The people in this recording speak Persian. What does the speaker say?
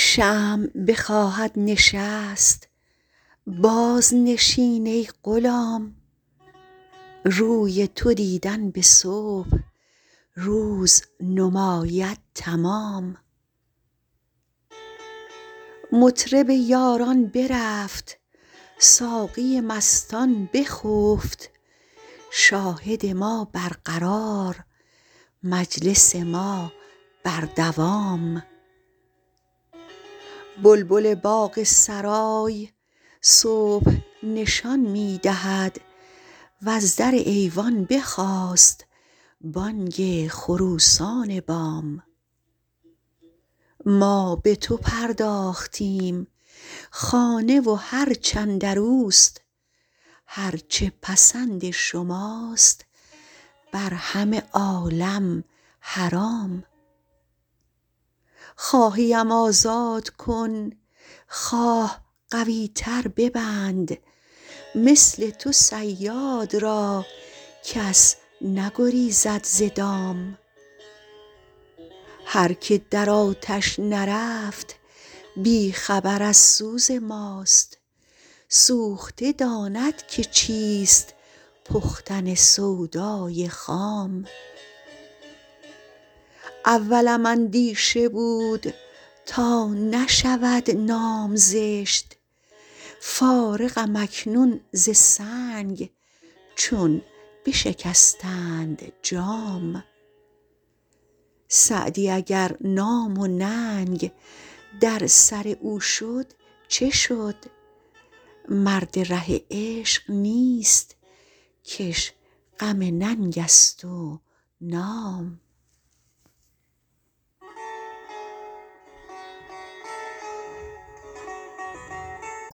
شمع بخواهد نشست باز نشین ای غلام، روی تو دیدن به صبح روز نماید تمام. مطرب یاران برفت ساقی مستان بخفت، شاهد ما برقرار مجلس ما بر دوام. بلبل باغ سرای صبح نشان می دهد، وز در ایوان بخاست بانگ خروسان بام. ما به تو پرداختیم خانه و هرچ اندروست، هرچه پسند شماست بر همه عالم حرام. خواهیم آزاد کن خواه قوی تر ببند، مثل تو صیاد را کس نگریزد ز دام. هر که در آتش نرفت بی خبر از سوز ماست، سوخته داند که چیست پختن سودای خام. اولم اندیشه بود تا نشود نام زشت، فارغم اکنون ز سنگ چون بشکستند جام. سعدی اگر نام و ننگ در سر او شد چه شد، مرد ره عشق نیست کش غم ننگ است و نام.